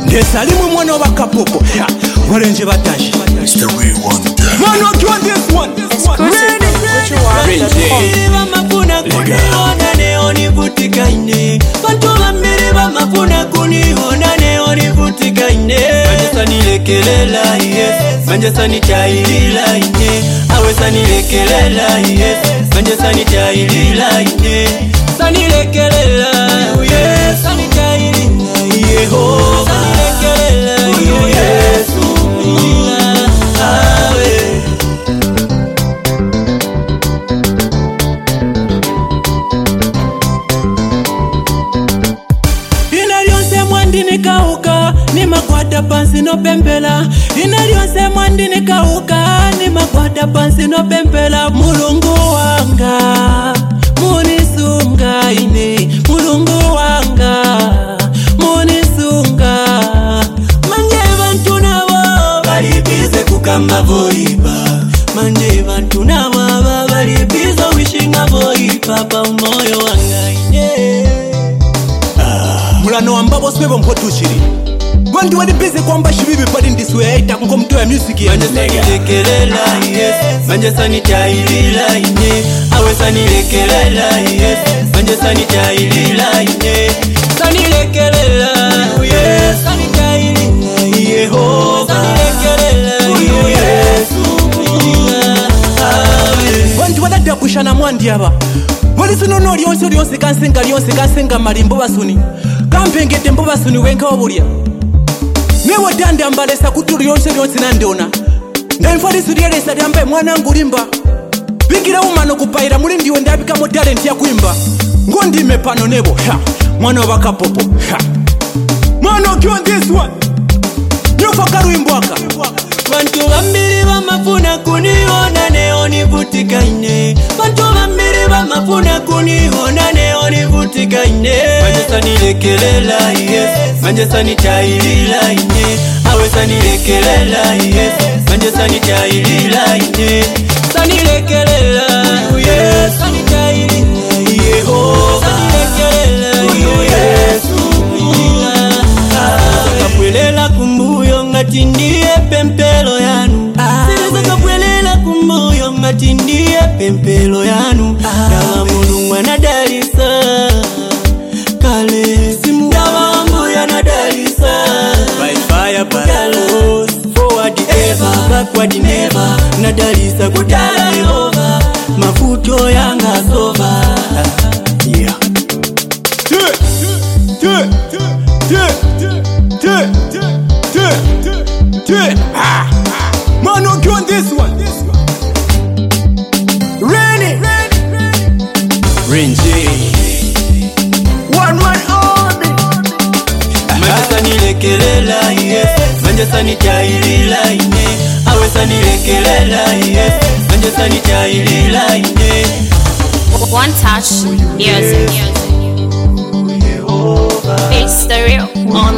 Nesalimu mwana wa Kapopo. Warenje batashi. It's the real one. Man, what you want this one? Bamafuna kuniona neo nivutika ine. Bantu bambiri bamafuna kuniona neo nivutika ine. Manje sanilekelela yes, manje sanitailila ine. Awe sanilekelela yes, manje sanitailila ine. Sanilekelela yes, sanitailila Yehova. Sanilekelela Yesu. Kauka ni makwata pansi no pempela. Inalyonse mwandi ni kauka ni makwata pansi no pempela. Mulungu wanga munisunga ine, mulungu wanga munisunga. Manje bantu nabo balibize kukamba voipa. Manje bantu nabo balibize wishinga voipa pa umoyo wanga ine. Mulano ambabo swebo mpotushiri. Wanti wadi busy kwamba shibibi padi ndiswe ita kuko mtu ya music ya manje sanilekelela yes, manje sanitailila ine. Awe sanilekelela yes, manje sanitailila ine. Sanilekelela yes, sanitailila Yehova. Sanilekelela Yesu. Wanti wadada kushana mwandi aba. Wali sunono lyonse kansenga malimbo basuni. Kampengete mbo basuni wenka wabulia. Mewa dande ambalesa kuturu lyonse nandeona. Ndaimfali sudiyelesa lyambaye mwana ngulimba. Bingira umano kupaira mulindi wendabika mo talent ya kuimba. Ngondi mepano nebo. Mwana wa Kapopo. Mwana ukiwa this one. Nyufa karuimbwaka. Bantu bambiri bamafuna kuniona neo nivutika ine. Bantu bambiri bamafuna kuniona neo nivutika ine. Manje sanilekelela yes, manje sanitailila ine. Awe sanilekelela yes, manje sanitailila ine. Sanilekelela yes, sanitailila Yehova. Sanilekelela Yesu. Kapwelela kumbuyo ngati ndiye pempelo yanu. Siriza kapwelela kumbuyo ngati ndiye pempelo yanu. Dawa Mulungu anadalisa kale simu dawa mbuya anadalisa. By fire battles, forward ever, backward never. Nadalisa kudala Yehova, mafuto yanga sova. Yeah. Man, who you want this one? Rainy. Renji. One man army. Manje sanilekelela yes, manje sanitailila ine. Awe sanilekelela yes, manje sanitailila ine. One touch music. It's the real on